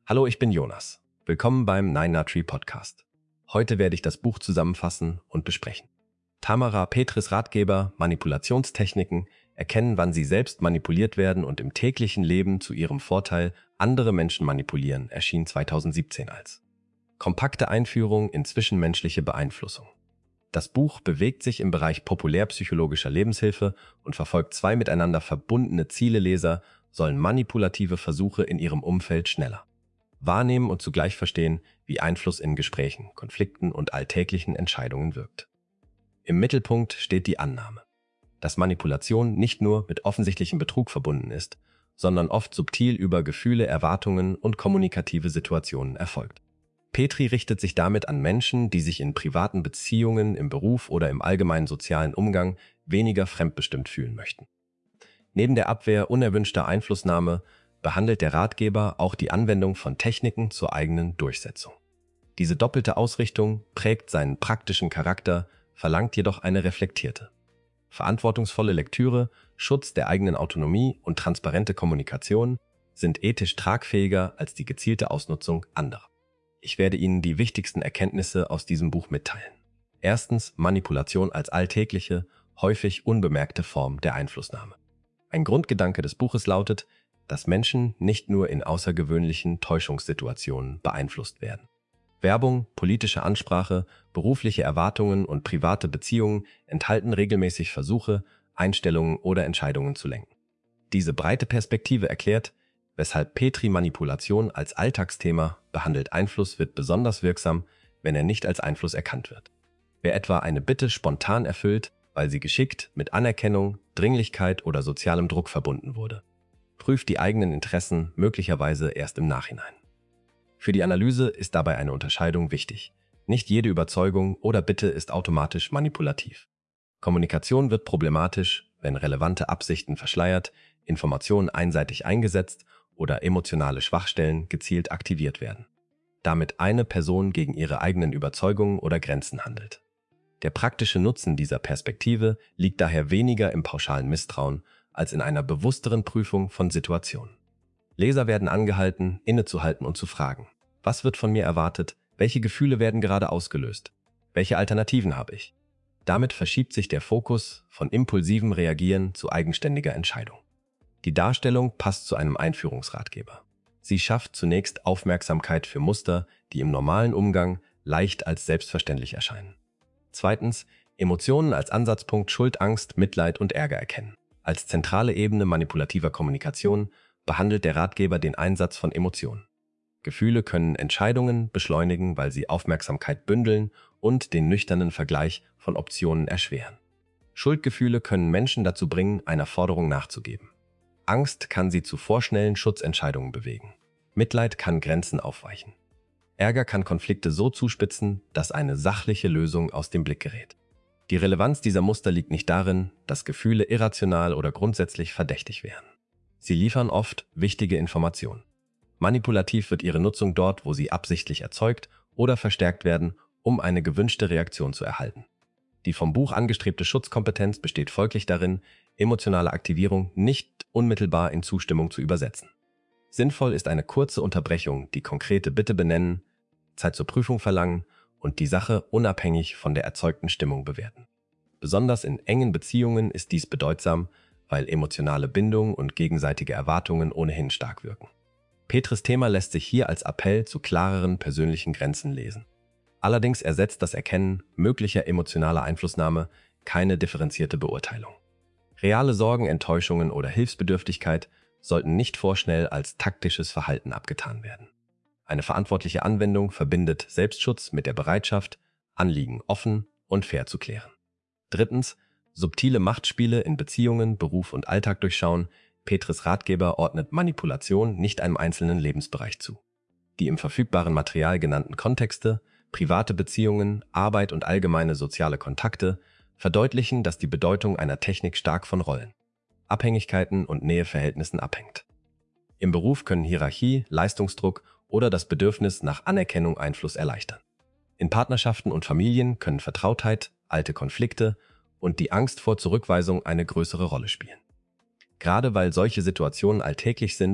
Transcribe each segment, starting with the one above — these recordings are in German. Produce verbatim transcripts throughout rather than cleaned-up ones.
Hallo, ich bin Jonas. Willkommen beim Nine Nut Tree Podcast. Heute werde ich das Buch zusammenfassen und besprechen. Tamara Petris Ratgeber Manipulationstechniken erkennen, wann sie selbst manipuliert werden und im täglichen Leben zu ihrem Vorteil andere Menschen manipulieren, erschien zweitausendsiebzehn als kompakte Einführung in zwischenmenschliche Beeinflussung. Das Buch bewegt sich im Bereich populärpsychologischer Lebenshilfe und verfolgt zwei miteinander verbundene Ziele. Leser sollen manipulative Versuche in ihrem Umfeld schneller wahrnehmen und zugleich verstehen, wie Einfluss in Gesprächen, Konflikten und alltäglichen Entscheidungen wirkt. Im Mittelpunkt steht die Annahme, dass Manipulation nicht nur mit offensichtlichem Betrug verbunden ist, sondern oft subtil über Gefühle, Erwartungen und kommunikative Situationen erfolgt. Petri richtet sich damit an Menschen, die sich in privaten Beziehungen, im Beruf oder im allgemeinen sozialen Umgang weniger fremdbestimmt fühlen möchten. Neben der Abwehr unerwünschter Einflussnahme behandelt der Ratgeber auch die Anwendung von Techniken zur eigenen Durchsetzung. Diese doppelte Ausrichtung prägt seinen praktischen Charakter, verlangt jedoch eine reflektierte, verantwortungsvolle Lektüre, Schutz der eigenen Autonomie und transparente Kommunikation sind ethisch tragfähiger als die gezielte Ausnutzung anderer. Ich werde Ihnen die wichtigsten Erkenntnisse aus diesem Buch mitteilen. Erstens, Manipulation als alltägliche, häufig unbemerkte Form der Einflussnahme. Ein Grundgedanke des Buches lautet, dass Menschen nicht nur in außergewöhnlichen Täuschungssituationen beeinflusst werden. Werbung, politische Ansprache, berufliche Erwartungen und private Beziehungen enthalten regelmäßig Versuche, Einstellungen oder Entscheidungen zu lenken. Diese breite Perspektive erklärt, weshalb Petri Manipulation als Alltagsthema behandelt. Einfluss wird besonders wirksam, wenn er nicht als Einfluss erkannt wird. Wer etwa eine Bitte spontan erfüllt, weil sie geschickt mit Anerkennung, Dringlichkeit oder sozialem Druck verbunden wurde, prüft die eigenen Interessen möglicherweise erst im Nachhinein. Für die Analyse ist dabei eine Unterscheidung wichtig. Nicht jede Überzeugung oder Bitte ist automatisch manipulativ. Kommunikation wird problematisch, wenn relevante Absichten verschleiert, Informationen einseitig eingesetzt oder emotionale Schwachstellen gezielt aktiviert werden. Damit eine Person gegen ihre eigenen Überzeugungen oder Grenzen handelt. Der praktische Nutzen dieser Perspektive liegt daher weniger im pauschalen Misstrauen, als in einer bewussteren Prüfung von Situationen. Leser werden angehalten, innezuhalten und zu fragen: Was wird von mir erwartet? Welche Gefühle werden gerade ausgelöst? Welche Alternativen habe ich? Damit verschiebt sich der Fokus von impulsivem Reagieren zu eigenständiger Entscheidung. Die Darstellung passt zu einem Einführungsratgeber. Sie schafft zunächst Aufmerksamkeit für Muster, die im normalen Umgang leicht als selbstverständlich erscheinen. Zweitens, Emotionen als Ansatzpunkt Schuld, Angst, Mitleid und Ärger erkennen. Als zentrale Ebene manipulativer Kommunikation behandelt der Ratgeber den Einsatz von Emotionen. Gefühle können Entscheidungen beschleunigen, weil sie Aufmerksamkeit bündeln und den nüchternen Vergleich von Optionen erschweren. Schuldgefühle können Menschen dazu bringen, einer Forderung nachzugeben. Angst kann sie zu vorschnellen Schutzentscheidungen bewegen. Mitleid kann Grenzen aufweichen. Ärger kann Konflikte so zuspitzen, dass eine sachliche Lösung aus dem Blick gerät. Die Relevanz dieser Muster liegt nicht darin, dass Gefühle irrational oder grundsätzlich verdächtig wären. Sie liefern oft wichtige Informationen. Manipulativ wird ihre Nutzung dort, wo sie absichtlich erzeugt oder verstärkt werden, um eine gewünschte Reaktion zu erhalten. Die vom Buch angestrebte Schutzkompetenz besteht folglich darin, emotionale Aktivierung nicht unmittelbar in Zustimmung zu übersetzen. Sinnvoll ist eine kurze Unterbrechung, die konkrete Bitte benennen, Zeit zur Prüfung verlangen und die Sache unabhängig von der erzeugten Stimmung bewerten. Besonders in engen Beziehungen ist dies bedeutsam, weil emotionale Bindung und gegenseitige Erwartungen ohnehin stark wirken. Petris Thema lässt sich hier als Appell zu klareren persönlichen Grenzen lesen. Allerdings ersetzt das Erkennen möglicher emotionaler Einflussnahme keine differenzierte Beurteilung. Reale Sorgen, Enttäuschungen oder Hilfsbedürftigkeit sollten nicht vorschnell als taktisches Verhalten abgetan werden. Eine verantwortliche Anwendung verbindet Selbstschutz mit der Bereitschaft, Anliegen offen und fair zu klären. Drittens, subtile Machtspiele in Beziehungen, Beruf und Alltag durchschauen. Petris Ratgeber ordnet Manipulation nicht einem einzelnen Lebensbereich zu. Die im verfügbaren Material genannten Kontexte, private Beziehungen, Arbeit und allgemeine soziale Kontakte verdeutlichen, dass die Bedeutung einer Technik stark von Rollen, Abhängigkeiten und Näheverhältnissen abhängt. Im Beruf können Hierarchie, Leistungsdruck oder das Bedürfnis nach Anerkennung Einfluss erleichtern. In Partnerschaften und Familien können Vertrautheit, alte Konflikte und die Angst vor Zurückweisung eine größere Rolle spielen. Gerade weil solche Situationen alltäglich sind,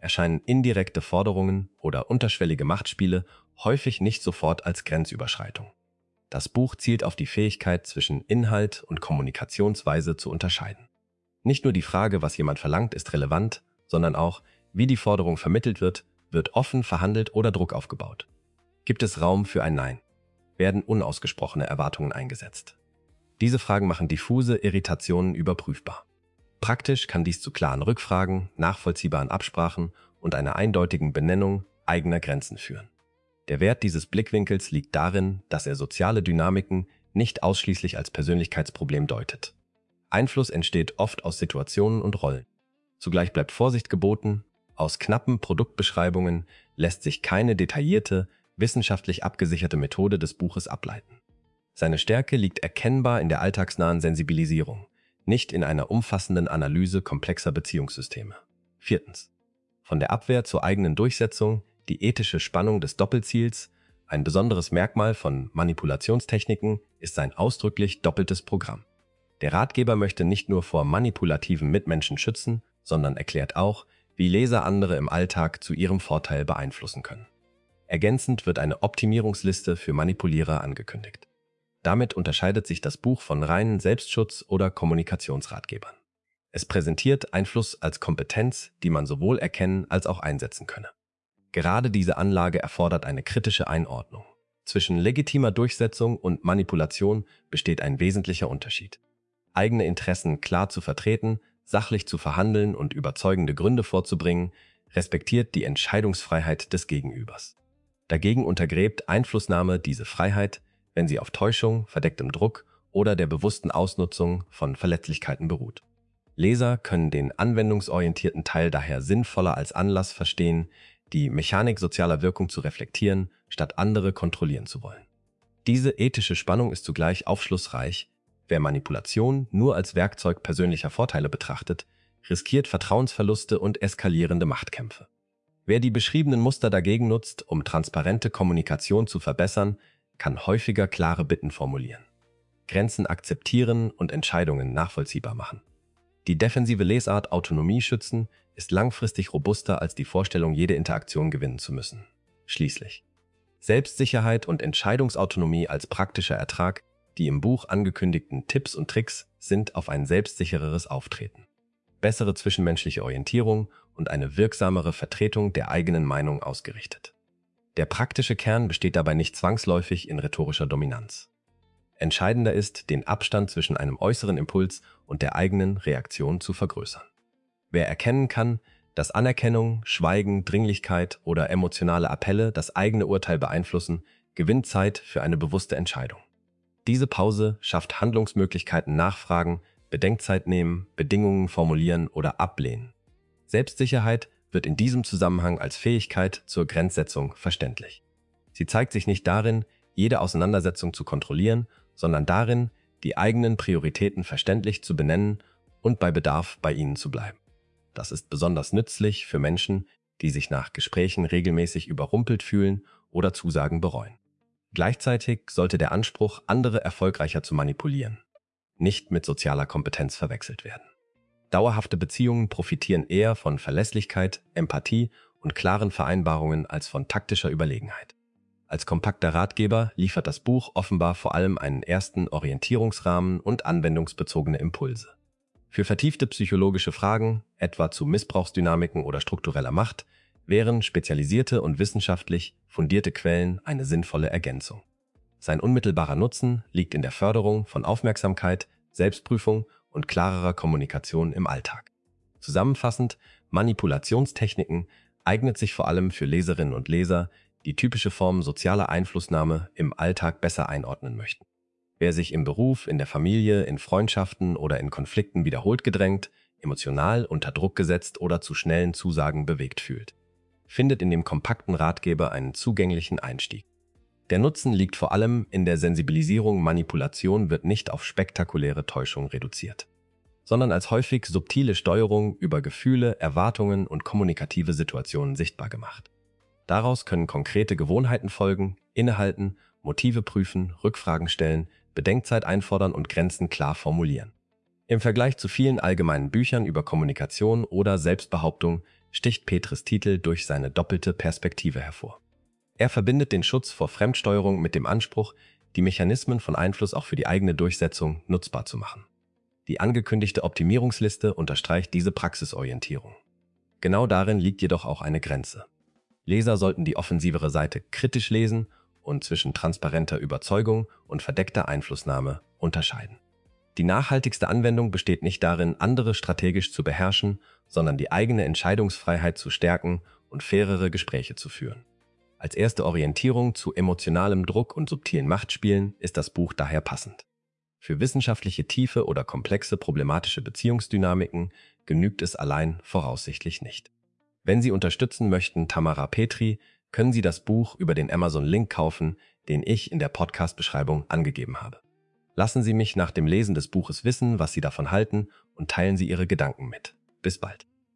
erscheinen indirekte Forderungen oder unterschwellige Machtspiele häufig nicht sofort als Grenzüberschreitung. Das Buch zielt auf die Fähigkeit, zwischen Inhalt und Kommunikationsweise zu unterscheiden. Nicht nur die Frage, was jemand verlangt, ist relevant, sondern auch, wie die Forderung vermittelt wird, wird offen verhandelt oder Druck aufgebaut. Gibt es Raum für ein Nein? Werden unausgesprochene Erwartungen eingesetzt? Diese Fragen machen diffuse Irritationen überprüfbar. Praktisch kann dies zu klaren Rückfragen, nachvollziehbaren Absprachen und einer eindeutigen Benennung eigener Grenzen führen. Der Wert dieses Blickwinkels liegt darin, dass er soziale Dynamiken nicht ausschließlich als Persönlichkeitsproblem deutet. Einfluss entsteht oft aus Situationen und Rollen. Zugleich bleibt Vorsicht geboten, aus knappen Produktbeschreibungen lässt sich keine detaillierte, wissenschaftlich abgesicherte Methode des Buches ableiten. Seine Stärke liegt erkennbar in der alltagsnahen Sensibilisierung, nicht in einer umfassenden Analyse komplexer Beziehungssysteme. Viertens. Von der Abwehr zur eigenen Durchsetzung, die ethische Spannung des Doppelziels. Ein besonderes Merkmal von Manipulationstechniken ist sein ausdrücklich doppeltes Programm. Der Ratgeber möchte nicht nur vor manipulativen Mitmenschen schützen, sondern erklärt auch, wie Leser andere im Alltag zu ihrem Vorteil beeinflussen können. Ergänzend wird eine Optimierungsliste für Manipulierer angekündigt. Damit unterscheidet sich das Buch von reinen Selbstschutz- oder Kommunikationsratgebern. Es präsentiert Einfluss als Kompetenz, die man sowohl erkennen als auch einsetzen könne. Gerade diese Anlage erfordert eine kritische Einordnung. Zwischen legitimer Durchsetzung und Manipulation besteht ein wesentlicher Unterschied. Eigene Interessen klar zu vertreten, sachlich zu verhandeln und überzeugende Gründe vorzubringen, respektiert die Entscheidungsfreiheit des Gegenübers. Dagegen untergräbt Einflussnahme diese Freiheit, wenn sie auf Täuschung, verdecktem Druck oder der bewussten Ausnutzung von Verletzlichkeiten beruht. Leser können den anwendungsorientierten Teil daher sinnvoller als Anlass verstehen, die Mechanik sozialer Wirkung zu reflektieren, statt andere kontrollieren zu wollen. Diese ethische Spannung ist zugleich aufschlussreich. Wer Manipulation nur als Werkzeug persönlicher Vorteile betrachtet, riskiert Vertrauensverluste und eskalierende Machtkämpfe. Wer die beschriebenen Muster dagegen nutzt, um transparente Kommunikation zu verbessern, kann häufiger klare Bitten formulieren, Grenzen akzeptieren und Entscheidungen nachvollziehbar machen. Die defensive Lesart Autonomie schützen ist langfristig robuster als die Vorstellung, jede Interaktion gewinnen zu müssen. Schließlich. Selbstsicherheit und Entscheidungsautonomie als praktischer Ertrag. Die im Buch angekündigten Tipps und Tricks sind auf ein selbstsichereres Auftreten, bessere zwischenmenschliche Orientierung und eine wirksamere Vertretung der eigenen Meinung ausgerichtet. Der praktische Kern besteht dabei nicht zwangsläufig in rhetorischer Dominanz. Entscheidender ist, den Abstand zwischen einem äußeren Impuls und der eigenen Reaktion zu vergrößern. Wer erkennen kann, dass Anerkennung, Schweigen, Dringlichkeit oder emotionale Appelle das eigene Urteil beeinflussen, gewinnt Zeit für eine bewusste Entscheidung. Diese Pause schafft Handlungsmöglichkeiten nachfragen, Bedenkzeit nehmen, Bedingungen formulieren oder ablehnen. Selbstsicherheit wird in diesem Zusammenhang als Fähigkeit zur Grenzsetzung verständlich. Sie zeigt sich nicht darin, jede Auseinandersetzung zu kontrollieren, sondern darin, die eigenen Prioritäten verständlich zu benennen und bei Bedarf bei ihnen zu bleiben. Das ist besonders nützlich für Menschen, die sich nach Gesprächen regelmäßig überrumpelt fühlen oder Zusagen bereuen. Gleichzeitig sollte der Anspruch, andere erfolgreicher zu manipulieren, nicht mit sozialer Kompetenz verwechselt werden. Dauerhafte Beziehungen profitieren eher von Verlässlichkeit, Empathie und klaren Vereinbarungen als von taktischer Überlegenheit. Als kompakter Ratgeber liefert das Buch offenbar vor allem einen ersten Orientierungsrahmen und anwendungsbezogene Impulse. Für vertiefte psychologische Fragen, etwa zu Missbrauchsdynamiken oder struktureller Macht, wären spezialisierte und wissenschaftlich fundierte Quellen eine sinnvolle Ergänzung. Sein unmittelbarer Nutzen liegt in der Förderung von Aufmerksamkeit, Selbstprüfung und klarerer Kommunikation im Alltag. Zusammenfassend, Manipulationstechniken eignet sich vor allem für Leserinnen und Leser, die typische Formen sozialer Einflussnahme im Alltag besser einordnen möchten. Wer sich im Beruf, in der Familie, in Freundschaften oder in Konflikten wiederholt gedrängt, emotional unter Druck gesetzt oder zu schnellen Zusagen bewegt fühlt, findet in dem kompakten Ratgeber einen zugänglichen Einstieg. Der Nutzen liegt vor allem in der Sensibilisierung. Manipulation wird nicht auf spektakuläre Täuschung reduziert, sondern als häufig subtile Steuerung über Gefühle, Erwartungen und kommunikative Situationen sichtbar gemacht. Daraus können konkrete Gewohnheiten folgen, innehalten, Motive prüfen, Rückfragen stellen, Bedenkzeit einfordern und Grenzen klar formulieren. Im Vergleich zu vielen allgemeinen Büchern über Kommunikation oder Selbstbehauptung sticht Petris Titel durch seine doppelte Perspektive hervor. Er verbindet den Schutz vor Fremdsteuerung mit dem Anspruch, die Mechanismen von Einfluss auch für die eigene Durchsetzung nutzbar zu machen. Die angekündigte Optimierungsliste unterstreicht diese Praxisorientierung. Genau darin liegt jedoch auch eine Grenze. Leser sollten die offensivere Seite kritisch lesen und zwischen transparenter Überzeugung und verdeckter Einflussnahme unterscheiden. Die nachhaltigste Anwendung besteht nicht darin, andere strategisch zu beherrschen, sondern die eigene Entscheidungsfreiheit zu stärken und fairere Gespräche zu führen. Als erste Orientierung zu emotionalem Druck und subtilen Machtspielen ist das Buch daher passend. Für wissenschaftliche Tiefe oder komplexe problematische Beziehungsdynamiken genügt es allein voraussichtlich nicht. Wenn Sie unterstützen möchten Tamara Petri, können Sie das Buch über den Amazon-Link kaufen, den ich in der Podcast-Beschreibung angegeben habe. Lassen Sie mich nach dem Lesen des Buches wissen, was Sie davon halten, und teilen Sie Ihre Gedanken mit. Bis bald.